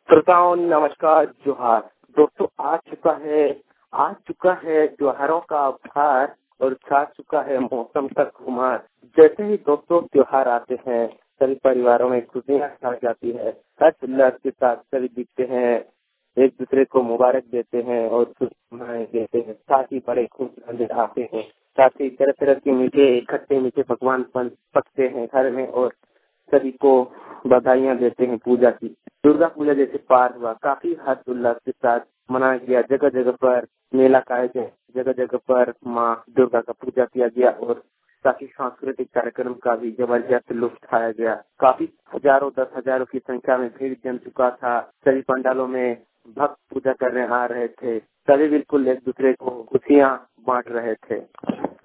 श्रोताओं नमस्कार जोहार। दोस्तों आ चुका है त्योहारों का भार और छा चुका है मौसम का खुमार। जैसे ही दोस्तों त्योहार आते हैं सभी परिवारों में खुशियां छा जाती है। हर्ष उल्लास के साथ सभी दिखते हैं, एक दूसरे को मुबारक देते हैं और शुभकामनाएं देते हैं। साथ ही बड़े खुश नजर आते हैं। साथ ही तरह तरह के मीठे खट्टे मीठे पकवान पकते हैं घर में और सभी को बधाइयां देते हैं पूजा की। दुर्गा पूजा जैसे पार हुआ, काफी हर्ष उल्लास के साथ मनाया गया। जगह जगह पर मेला का आयोजन, जगह जगह पर माँ दुर्गा का पूजा किया गया और काफी सांस्कृतिक कार्यक्रम का भी जबरदस्त लुत्फ उठाया गया। काफी हजारों 10,000 की संख्या में भीड़ जम चुका था। सभी पंडालों में भक्त पूजा करने आ रहे थे। सभी बिल्कुल एक दूसरे को खुशियाँ बांट रहे थे।